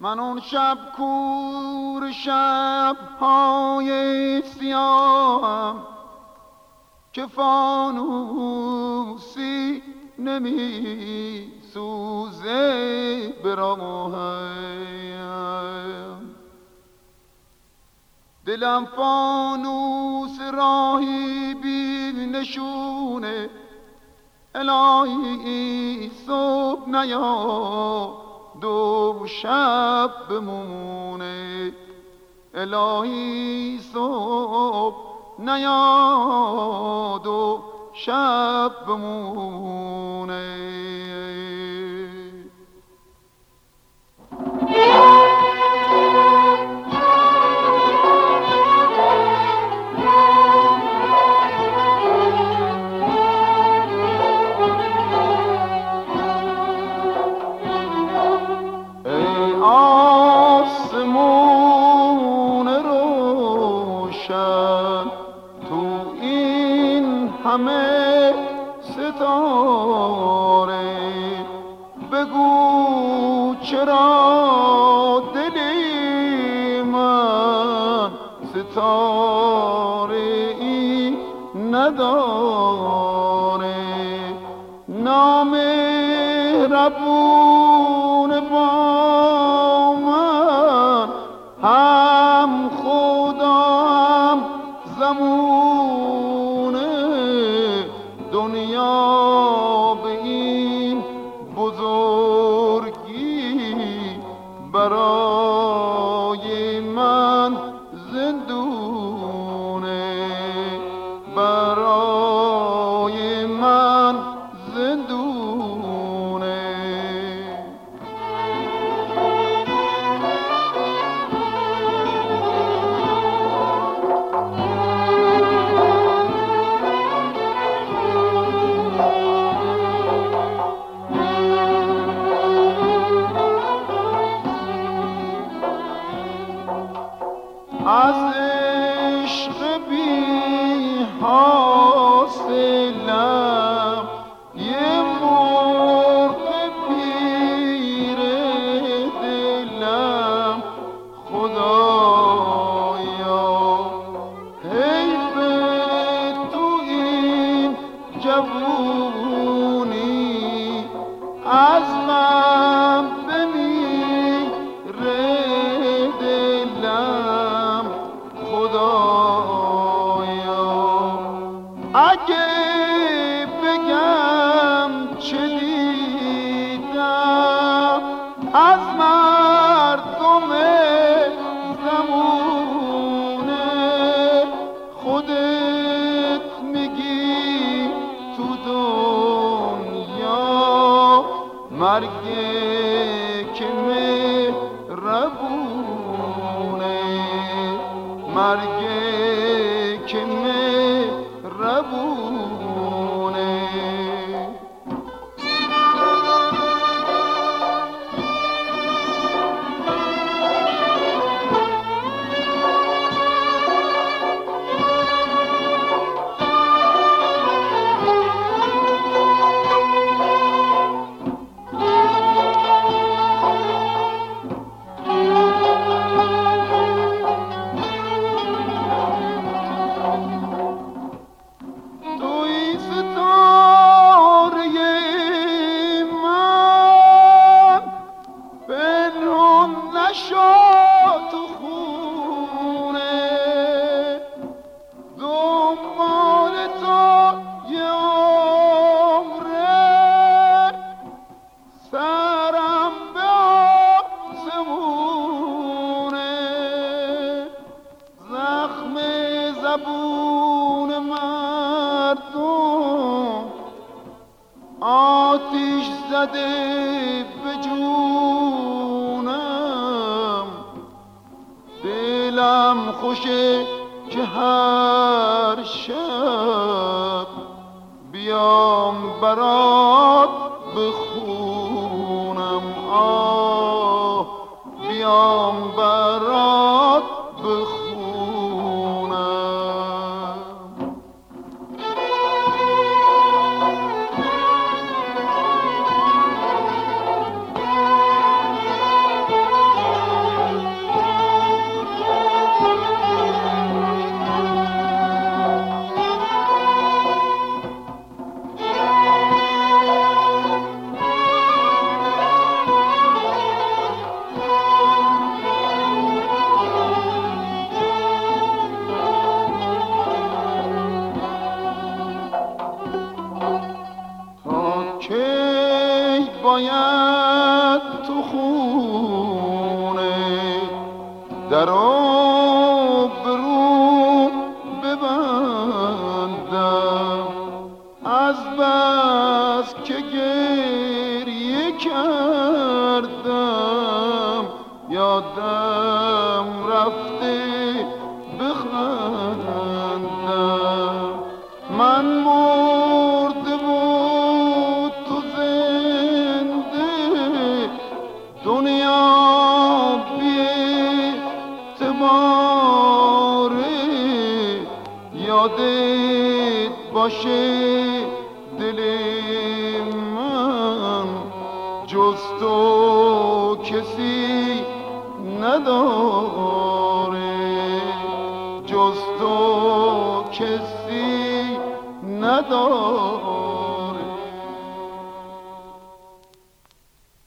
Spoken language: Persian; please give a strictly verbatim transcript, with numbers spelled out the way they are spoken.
من اون شب کور شب‌های سیاهم که فانوسی نمی سوزه به راهم. دلم فانوس راهی بی نشونه، الهی صبح نیاد دو شب بمونه، الهی صبح نیاد و شب بمونه. همه ستاره بگو چرا دلی من ستاره ای نداره، نامهربون با من هم خدا هم زمونه، دنیا به این بزرگی برای من زندونه، برای من زندونه. از عشق بی حاصلم یه مرغ پیر دلم، خدایا حیف تو این جوونی از من بمیره دلم، خدایا اگه بگم چه دیدم از مردم زمونه، خودت میگی تو دنیا مرگه که مهربونه، مرگه که مهربونه. زبون مردم آتیش زده به جونم، دلم خوشه که هر شب بیام برات بخونم، آه بیام برات بخونم. در آبرو ببندم از بس که گریه کردم یادم رفته بخندم من مرده بود تو زنده دنیا یادت باشه دل من جز تو کسی نداره جز تو کسی نداره